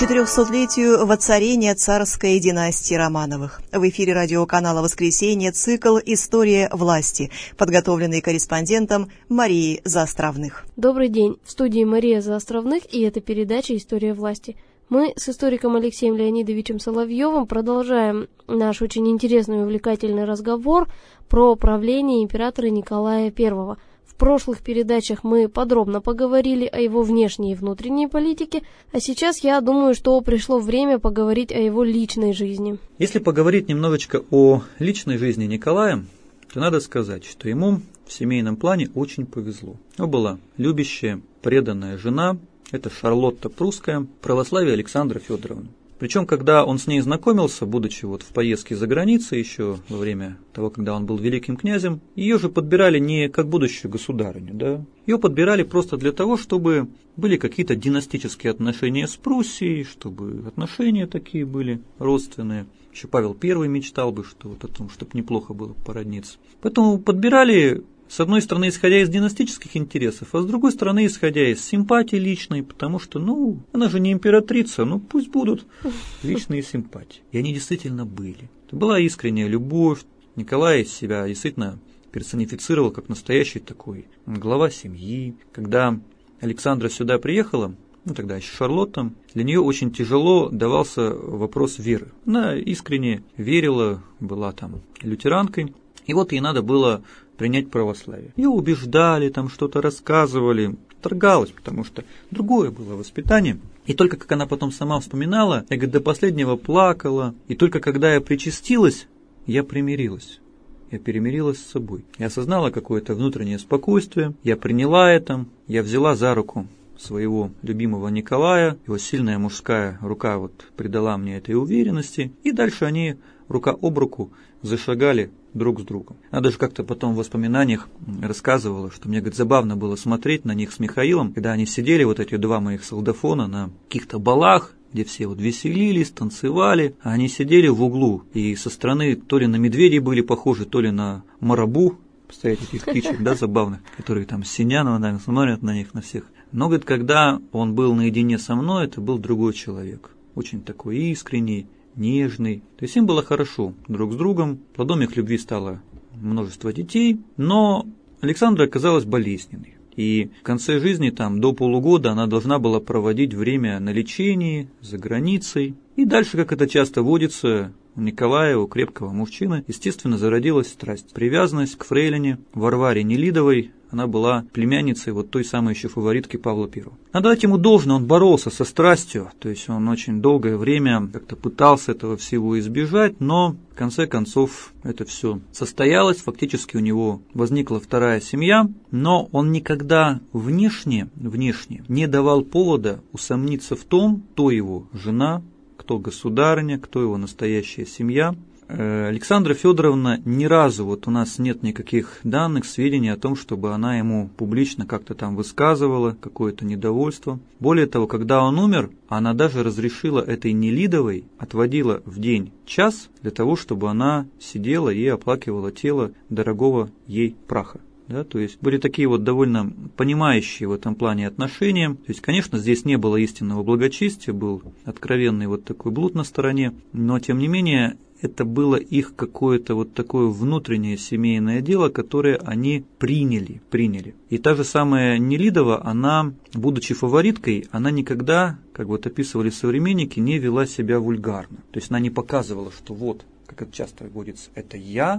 400-летию воцарения царской династии Романовых. В эфире радиоканала «Воскресенье» цикл «История власти», подготовленный корреспондентом Марией Заостровных. Добрый день. В студии Мария Заостровных, и это передача «История власти». Мы с историком Алексеем Леонидовичем Соловьевым продолжаем наш очень интересный и увлекательный разговор про правление императора Николая I. В прошлых передачах мы подробно поговорили о его внешней и внутренней политике, а сейчас я думаю, что пришло время поговорить о его личной жизни. Если поговорить немножечко о личной жизни Николая, то надо сказать, что ему в семейном плане очень повезло. У него была любящая, преданная жена, это Шарлотта Прусская, православие Александра Федоровна. Причем, когда он с ней знакомился, будучи в поездке за границей, еще во время того, когда он был великим князем, ее же подбирали не как будущую государыню, да? Ее подбирали просто для того, чтобы были какие-то династические отношения с Пруссией, чтобы отношения такие были родственные. Еще Павел I мечтал бы, что о том, чтобы неплохо было породниться. Поэтому подбирали, с одной стороны, исходя из династических интересов, а с другой стороны, исходя из симпатии личной, потому что, она же не императрица, пусть будут личные симпатии. И они действительно были. Это была искренняя любовь. Николай себя действительно персонифицировал как настоящий такой глава семьи. Когда Александра сюда приехала, тогда еще Шарлотта, для нее очень тяжело давался вопрос веры. Она искренне верила, была лютеранкой, и ей надо было принять православие. Ее убеждали, что-то рассказывали, торгалась, потому что другое было воспитание. И только как она потом сама вспоминала, я, до последнего плакала, и только когда я причастилась, я примирилась. Я перемирилась с собой. Я осознала какое-то внутреннее спокойствие, я приняла это, я взяла за руку своего любимого Николая, его сильная мужская рука придала мне этой уверенности, и дальше они рука об руку зашагали друг с другом. Она даже как-то потом в воспоминаниях рассказывала, что мне, забавно было смотреть на них с Михаилом, когда они сидели, эти два моих солдафона, на каких-то балах, где все веселились, танцевали, а они сидели в углу, и со стороны то ли на медведей были похожи, то ли на марабу, представляете, этих птичек, забавных, которые синяно смотрят на них, на всех. Но, когда он был наедине со мной, это был другой человек, очень такой искренний, нежный. То есть им было хорошо друг с другом. Плодом их любви стало множество детей. Но Александра оказалась болезненной. И в конце жизни, до полугода, она должна была проводить время на лечении, за границей. И дальше, как это часто водится, у Николая, у крепкого мужчины, естественно, зародилась страсть. Привязанность к фрейлине Варваре Нелидовой. Она была племянницей той самой еще фаворитки Павла I. Надо дать ему должное, он боролся со страстью, то есть он очень долгое время как-то пытался этого всего избежать, но в конце концов это все состоялось, фактически у него возникла вторая семья, но он никогда внешне не давал повода усомниться в том, кто его жена, кто государыня, кто его настоящая семья. Александра Федоровна ни разу, у нас нет никаких данных, сведений о том, чтобы она ему публично как-то высказывала какое-то недовольство. Более того, когда он умер, она даже разрешила этой Нелидовой, отводила в день час для того, чтобы она сидела и оплакивала тело дорогого ей праха. То есть были такие довольно понимающие в этом плане отношения. То есть, конечно, здесь не было истинного благочестия, был откровенный такой блуд на стороне, но тем не менее это было их какое-то такое внутреннее семейное дело, которое они приняли. И та же самая Нелидова, она, будучи фавориткой, она никогда, как описывали современники, не вела себя вульгарно. То есть она не показывала, что как это часто водится, это я,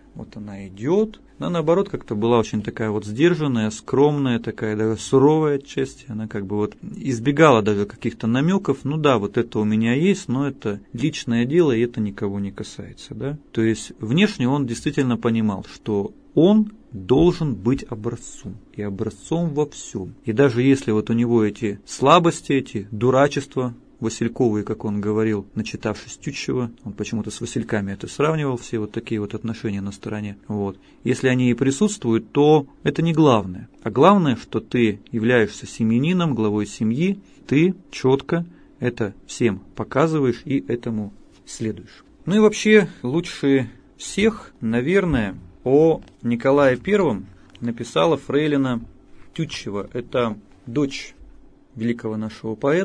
она идет. Она, наоборот, как-то была очень такая сдержанная, скромная, такая даже суровая отчасти. Она избегала даже каких-то намеков. Это у меня есть, но это личное дело, и это никого не касается. Да? То есть внешне он действительно понимал, что он должен быть образцом. И образцом во всем. И даже если у него эти слабости, эти дурачества, васильковые, как он говорил, начитавшись Тютчева, он почему-то с васильками это сравнивал, все такие отношения на стороне. Если они и присутствуют, то это не главное. А главное, что ты являешься семьянином, главой семьи, ты четко это всем показываешь и этому следуешь. И вообще, лучше всех, наверное, о Николае I написала фрейлина Тютчева. Это дочь великого нашего поэта,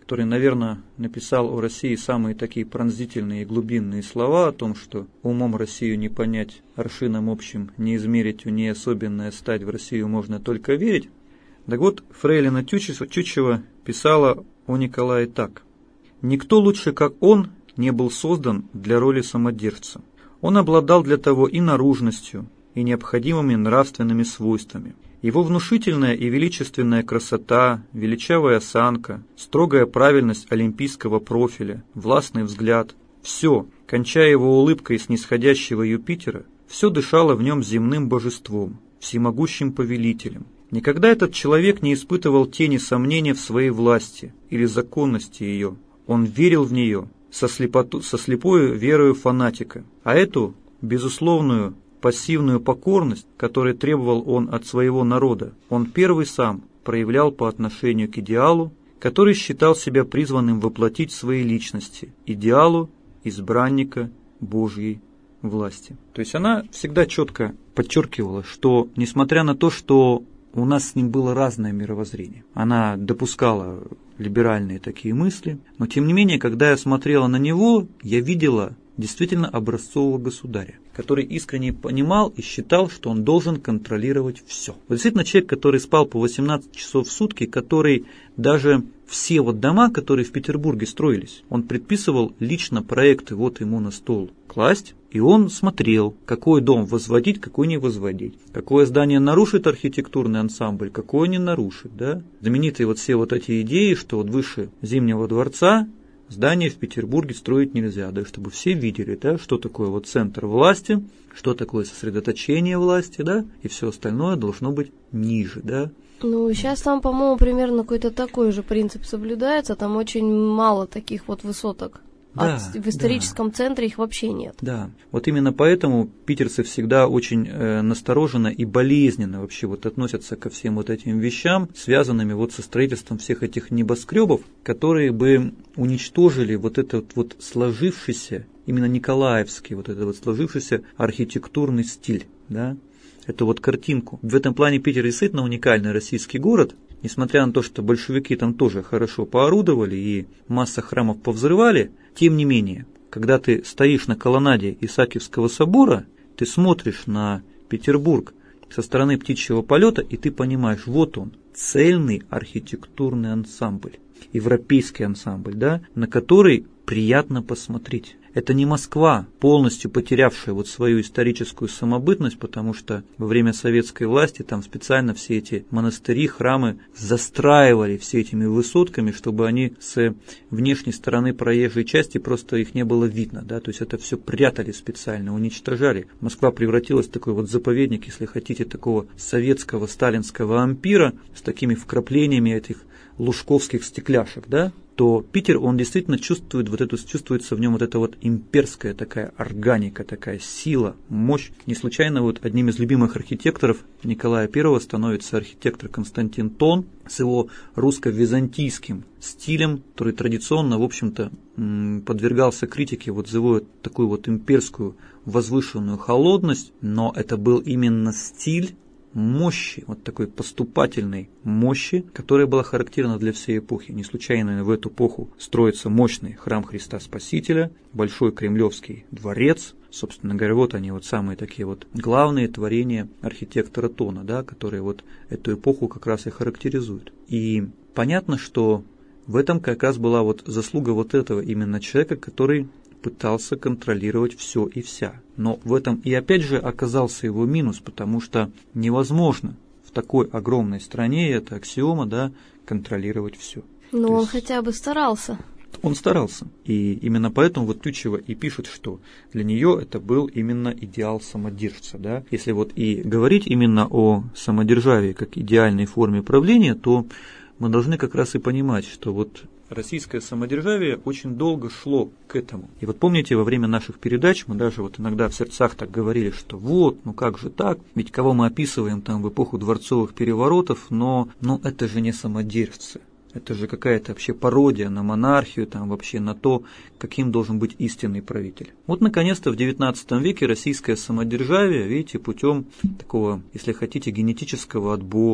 который, наверное, написал о России самые такие пронзительные и глубинные слова о том, что умом Россию не понять, аршином общим не измерить, у ней особенная стать, в Россию можно только верить. Так вот, фрейлина Тютчева писала о Николае так. «Никто лучше, как он, не был создан для роли самодержца. Он обладал для того и наружностью, и необходимыми нравственными свойствами. Его внушительная и величественная красота, величавая осанка, строгая правильность олимпийского профиля, властный взгляд – все, кончая его улыбкой снисходящего Юпитера, все дышало в нем земным божеством, всемогущим повелителем. Никогда этот человек не испытывал тени сомнения в своей власти или законности ее. Он верил в нее со слепою верою фанатика, а эту безусловную пассивную покорность, которую требовал он от своего народа, он первый сам проявлял по отношению к идеалу, который считал себя призванным воплотить в своей личности, идеалу избранника Божьей власти». То есть она всегда четко подчеркивала, что несмотря на то, что у нас с ним было разное мировоззрение, она допускала либеральные такие мысли, но тем не менее, когда я смотрела на него, я видела действительно образцового государя, который искренне понимал и считал, что он должен контролировать все. Вот действительно человек, который спал по 18 часов в сутки, который даже все вот дома, которые в Петербурге строились, он предписывал лично проекты вот ему на стол класть, и он смотрел, какой дом возводить, какой не возводить, какое здание нарушит архитектурный ансамбль, какое не нарушит. Да? Знаменитые вот все вот эти идеи, что вот выше Зимнего дворца здание в Петербурге строить нельзя, да, чтобы все видели, да, что такое вот центр власти, что такое сосредоточение власти, да, и все остальное должно быть ниже, да. Ну, сейчас там, по-моему, примерно какой-то такой же принцип соблюдается, там очень мало таких вот высоток. Да, в историческом центре их вообще нет. Да, вот именно поэтому питерцы всегда очень настороженно и болезненно вообще вот относятся ко всем вот этим вещам, связанными вот со строительством всех этих небоскребов, которые бы уничтожили вот этот вот сложившийся, именно николаевский, вот этот вот сложившийся архитектурный стиль, да, эту вот картинку. В этом плане Питер действительно уникальный российский город. Несмотря на то, что большевики там тоже хорошо поорудовали и масса храмов повзрывали, тем не менее, когда ты стоишь на колоннаде Исаакиевского собора, ты смотришь на Петербург со стороны птичьего полета, и ты понимаешь, вот он, цельный архитектурный ансамбль, европейский ансамбль, да, на который приятно посмотреть. Это не Москва, полностью потерявшая вот свою историческую самобытность, потому что во время советской власти там специально все эти монастыри, храмы застраивали все этими высотками, чтобы они с внешней стороны проезжей части просто их не было видно, да, то есть это все прятали специально, уничтожали. Москва превратилась в такой вот заповедник, если хотите, такого советского сталинского ампира с такими вкраплениями этих лужковских стекляшек, да, то Питер, он действительно чувствуется в нем вот эта вот имперская такая органика, такая сила, мощь. Не случайно вот одним из любимых архитекторов Николая I становится архитектор Константин Тон с его русско-византийским стилем, который традиционно, в общем-то, подвергался критике вот за его такую вот имперскую возвышенную холодность, но это был именно стиль мощи, вот такой поступательной мощи, которая была характерна для всей эпохи. Не случайно в эту эпоху строится мощный храм Христа Спасителя, Большой Кремлевский дворец. Собственно говоря, вот они вот самые такие вот главные творения архитектора Тона, да, которые вот эту эпоху как раз и характеризуют. И понятно, что в этом как раз была вот заслуга вот этого именно человека, который пытался контролировать все и вся. Но в этом и опять же оказался его минус, потому что невозможно в такой огромной стране, это аксиома, да, контролировать все. Но он хотя бы старался. Он старался. И именно поэтому вот Тютчева и пишет, что для нее это был именно идеал самодержца. Да? Если вот и говорить именно о самодержавии как идеальной форме правления, то мы должны как раз и понимать, что вот российское самодержавие очень долго шло к этому. И вот помните, во время наших передач мы даже вот иногда в сердцах так говорили, что вот, ну как же так, ведь кого мы описываем там в эпоху дворцовых переворотов, но это же не самодержцы. Это же какая-то вообще пародия на монархию, там вообще на то, каким должен быть истинный правитель. Вот, наконец-то, в XIX веке российское самодержавие, видите, путем такого, если хотите, генетического отбора,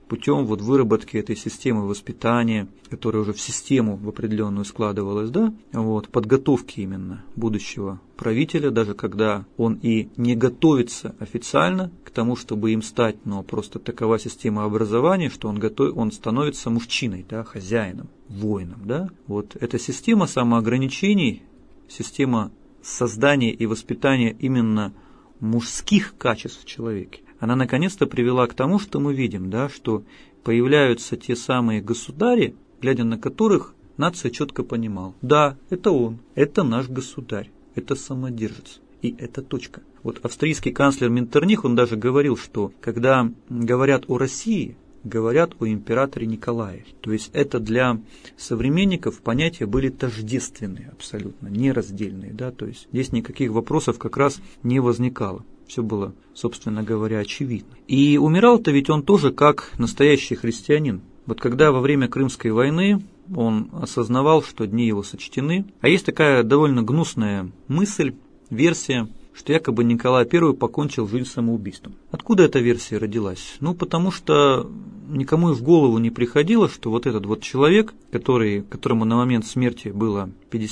путем вот выработки этой системы воспитания, которая уже в систему в определенную складывалась, да, вот, подготовки именно будущего правителя, даже когда он и не готовится официально к тому, чтобы им стать, но просто такова система образования, что он становится мужчиной, да, хозяином, воином, да. Вот эта система самоограничений, система создания и воспитания именно мужских качеств в человеке, она наконец-то привела к тому, что мы видим, да, что появляются те самые государи, глядя на которых нация четко понимала: да, это он, это наш государь, это самодержец, и это точка. Вот австрийский канцлер Меттерних, он даже говорил, что когда говорят о России, говорят о императоре Николае. То есть это для современников понятия были тождественные, абсолютно нераздельные, да, то есть здесь никаких вопросов как раз не возникало. Все было, собственно говоря, очевидно. И умирал-то ведь он тоже как настоящий христианин. Вот когда во время Крымской войны он осознавал, что дни его сочтены, а есть такая довольно гнусная мысль, версия, что якобы Николай I покончил жизнь самоубийством. Откуда эта версия родилась? Ну, потому что никому и в голову не приходило, что вот этот вот человек, которому на момент смерти было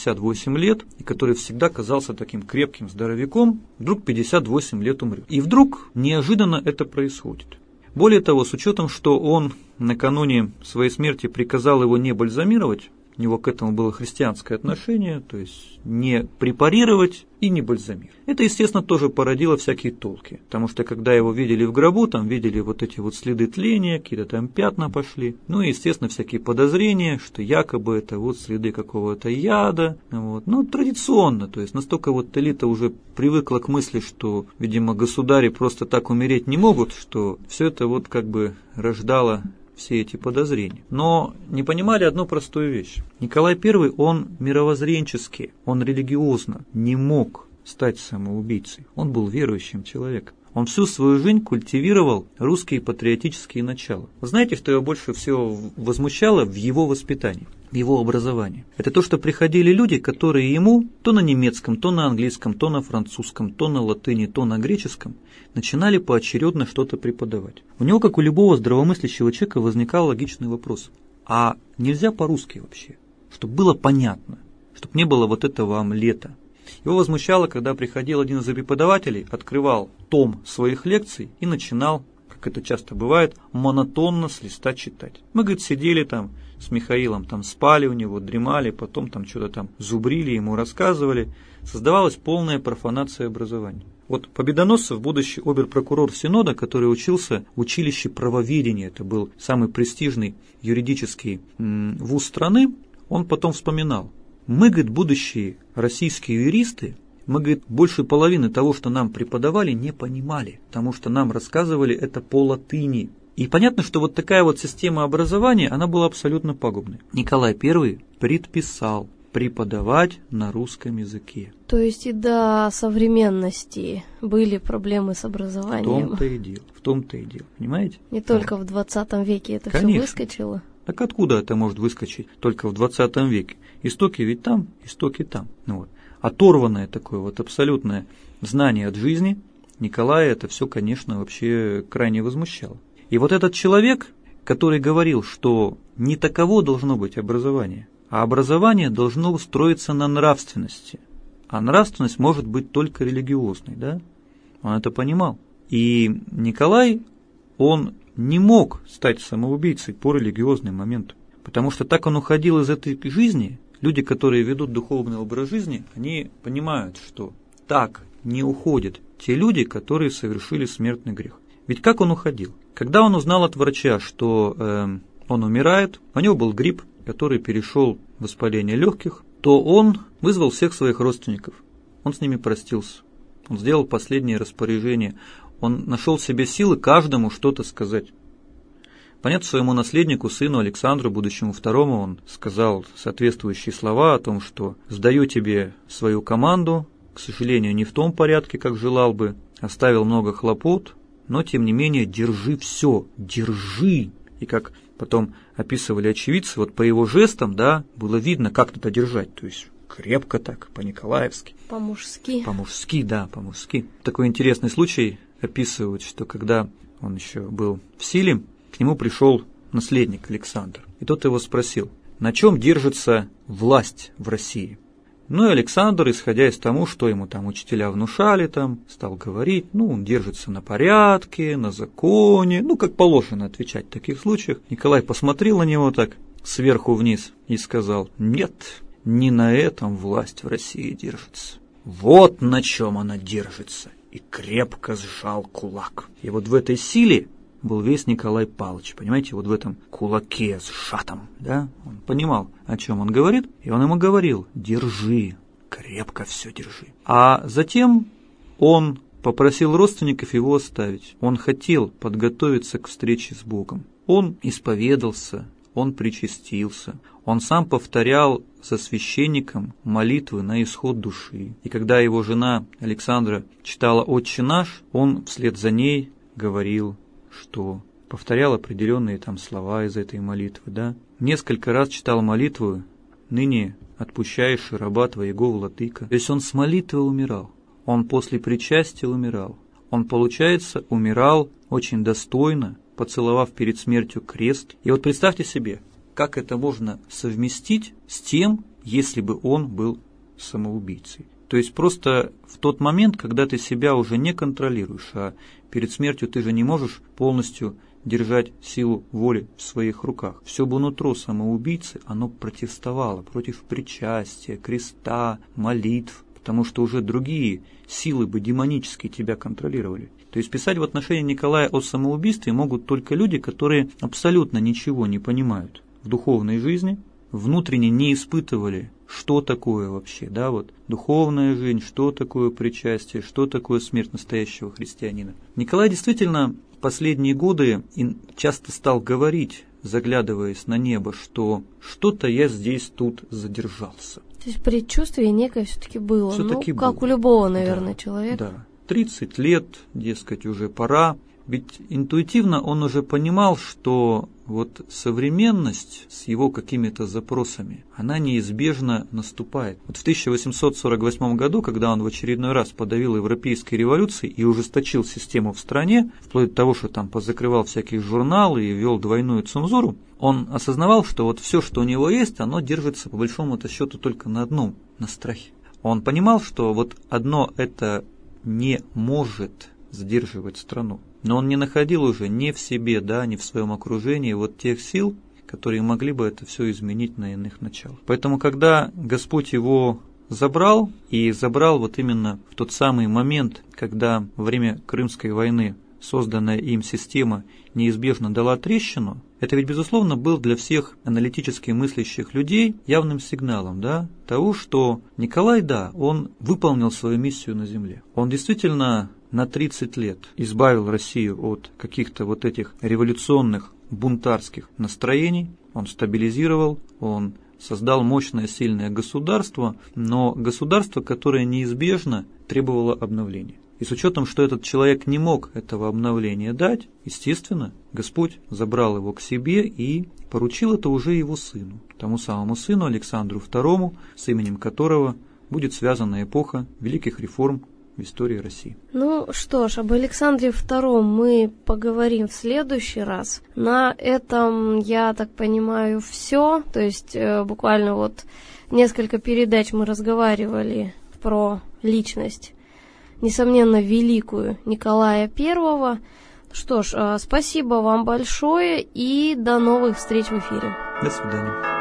58 лет, и который всегда казался таким крепким здоровяком, вдруг 58 лет умрет. И вдруг неожиданно это происходит. Более того, с учетом, что он накануне своей смерти приказал его не бальзамировать, у него к этому было христианское отношение, то есть не препарировать и не бальзамировать. Это, естественно, тоже породило всякие толки, потому что когда его видели в гробу, там видели вот эти вот следы тления, какие-то там пятна пошли, ну и, естественно, всякие подозрения, что якобы это вот следы какого-то яда, вот. Ну, традиционно, то есть настолько вот элита уже привыкла к мысли, что, видимо, государи просто так умереть не могут, что все это вот как бы рождало все эти подозрения. Но не понимали одну простую вещь. Николай I, он мировоззренчески, он религиозно не мог стать самоубийцей. Он был верующим человеком. Он всю свою жизнь культивировал русские патриотические начала. Вы знаете, что его больше всего возмущало в его воспитании, в его образовании? Это то, что приходили люди, которые ему то на немецком, то на английском, то на французском, то на латыни, то на греческом начинали поочередно что-то преподавать. У него, как у любого здравомыслящего человека, возникал логичный вопрос: а нельзя по-русски вообще? Чтобы было понятно, чтобы не было вот этого омлета. Его возмущало, когда приходил один из преподавателей, открывал том своих лекций и начинал, как это часто бывает, монотонно с листа читать. Мы, говорит, сидели там с Михаилом, там спали у него, дремали, потом там что-то там зубрили, ему рассказывали. Создавалась полная профанация образования. Вот Победоносцев, будущий обер-прокурор Синода, который учился в училище правоведения, это был самый престижный юридический вуз страны, он потом вспоминал: мы, говорит, будущие российские юристы, мы, говорит, больше половины того, что нам преподавали, не понимали, потому что нам рассказывали это по латыни. И понятно, что вот такая вот система образования, она была абсолютно пагубной. Николай I предписал преподавать на русском языке. То есть и до современности были проблемы с образованием. В том-то и дело, понимаете? Не только в 20 веке это Конечно. все выскочило. Так откуда это может выскочить только в 20 веке? Истоки ведь там, истоки там. Ну вот. Оторванное такое вот абсолютное знание от жизни Николая это все, конечно, вообще крайне возмущало. И вот этот человек, который говорил, что не таково должно быть образование, а образование должно строиться на нравственности, а нравственность может быть только религиозной, да? Он это понимал. И Николай, он не мог стать самоубийцей по религиозным моментам, потому что так он уходил из этой жизни. Люди, которые ведут духовный образ жизни, они понимают, что так не уходят те люди, которые совершили смертный грех. Ведь как он уходил? Когда он узнал от врача, что он умирает, у него был грипп, который перешел в воспаление легких, то он вызвал всех своих родственников. Он с ними простился. Он сделал последнее распоряжение. Он нашел в себе силы каждому что-то сказать. Понятно, своему наследнику, сыну Александру, будущему второму, он сказал соответствующие слова о том, что «сдаю тебе свою команду, к сожалению, не в том порядке, как желал бы, оставил много хлопот, но, тем не менее, держи все, держи». И как потом описывали очевидцы, вот по его жестам, да, было видно, как это держать, то есть крепко так, по-николаевски. По-мужски. По-мужски, да, по-мужски. Такой интересный случай описывают, что когда он еще был в силе, к нему пришел наследник Александр. И тот его спросил, на чем держится власть в России? Ну и Александр, исходя из того, что ему там учителя внушали, там, стал говорить, он держится на порядке, на законе, как положено отвечать в таких случаях. Николай посмотрел на него так сверху вниз и сказал, нет, не на этом власть в России держится. Вот на чем она держится. И крепко сжал кулак. И вот в этой силе был весь Николай Павлович, понимаете, вот в этом кулаке сжатом, да, он понимал, о чем он говорит, и он ему говорил, держи, крепко все держи. А затем он попросил родственников его оставить, он хотел подготовиться к встрече с Богом. Он исповедался, он причастился, он сам повторял со священником молитвы на исход души. И когда его жена Александра читала «Отче наш», он вслед за ней говорил, что повторял определенные там слова из этой молитвы, да. Несколько раз читал молитву «Ныне отпущаешь раба твоего, владыка». То есть он с молитвы умирал, он после причастия умирал. Он, получается, умирал очень достойно, поцеловав перед смертью крест. И вот представьте себе, как это можно совместить с тем, если бы он был самоубийцей. То есть просто в тот момент, когда ты себя уже не контролируешь, а перед смертью ты же не можешь полностью держать силу воли в своих руках. Все бы нутро самоубийцы, оно протестовало против причастия, креста, молитв, потому что уже другие силы бы демонические тебя контролировали. То есть писать в отношении Николая о самоубийстве могут только люди, которые абсолютно ничего не понимают в духовной жизни, внутренне не испытывали, что такое вообще, да, вот духовная жизнь, что такое причастие, что такое смерть настоящего христианина. Николай действительно в последние годы часто стал говорить, заглядываясь на небо, что что-то я здесь тут задержался. То есть предчувствие некое все-таки было, все-таки как было. У любого, наверное, человека. Да, 30 лет, дескать, уже пора. Ведь интуитивно он уже понимал, что вот современность с его какими-то запросами, она неизбежно наступает. Вот в 1848 году, когда он в очередной раз подавил европейские революции и ужесточил систему в стране, вплоть до того, что там позакрывал всякие журналы и ввел двойную цензуру, он осознавал, что вот все, что у него есть, оно держится по большому-то счету только на одном, на страхе. Он понимал, что вот одно это не может сдерживать страну. Но он не находил уже ни в себе, да, ни в своем окружении вот тех сил, которые могли бы это все изменить на иных началах. Поэтому, когда Господь его забрал, и забрал вот именно в тот самый момент, когда во время Крымской войны созданная им система неизбежно дала трещину, это ведь, безусловно, был для всех аналитически мыслящих людей явным сигналом, да, того, что Николай, да, он выполнил свою миссию на земле. Он действительно на 30 лет избавил Россию от каких-то вот этих революционных бунтарских настроений, он стабилизировал, он создал мощное, сильное государство, но государство, которое неизбежно требовало обновления. И с учетом, что этот человек не мог этого обновления дать, естественно, Господь забрал его к себе и поручил это уже его сыну, тому самому сыну Александру II, с именем которого будет связана эпоха великих реформ в истории России. Ну что ж, об Александре II мы поговорим в следующий раз. На этом, я так понимаю, все. То есть буквально вот несколько передач мы разговаривали про личность, несомненно, великую Николая I. Что ж, спасибо вам большое и до новых встреч в эфире. До свидания.